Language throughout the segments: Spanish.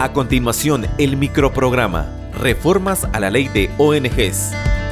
A continuación, el microprograma Reformas a la Ley de ONGs.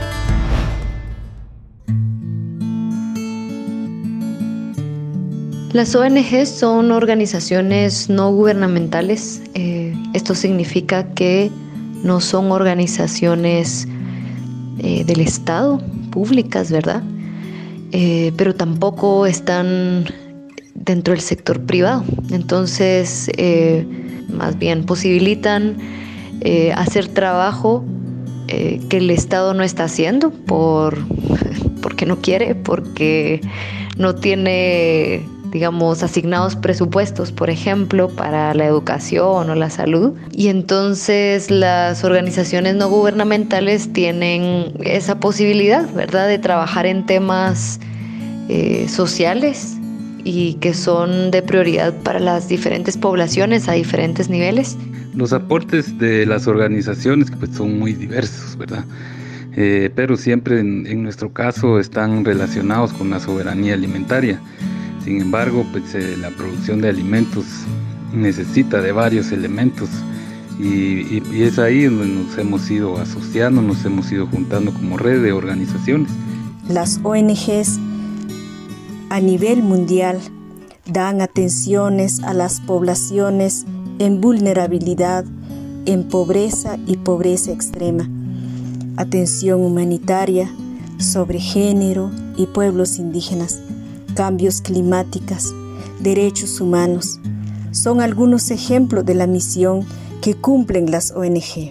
Las ONGs son organizaciones no gubernamentales. Esto significa que no son organizaciones del Estado, públicas, ¿verdad? Pero tampoco están dentro del sector privado. Entonces, más bien posibilitan hacer trabajo que el Estado no está haciendo porque no quiere, porque no tiene, digamos, asignados presupuestos, por ejemplo, para la educación o la salud. Y entonces las organizaciones no gubernamentales tienen esa posibilidad, ¿verdad?, de trabajar en temas sociales y que son de prioridad para las diferentes poblaciones a diferentes niveles. Los aportes de las organizaciones pues, son muy diversos, ¿verdad? Pero siempre en nuestro caso están relacionados con la soberanía alimentaria. Sin embargo, pues, la producción de alimentos necesita de varios elementos y es ahí donde nos hemos ido asociando, nos hemos ido juntando como red de organizaciones. Las ONGs a nivel mundial dan atenciones a las poblaciones en vulnerabilidad, en pobreza y pobreza extrema, atención humanitaria sobre género y pueblos indígenas, cambios climáticos, derechos humanos. Son algunos ejemplos de la misión que cumplen las ONG.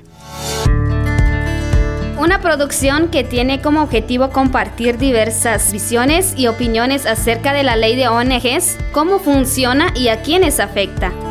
Una producción que tiene como objetivo compartir diversas visiones y opiniones acerca de la ley de ONGs, cómo funciona y a quiénes afecta.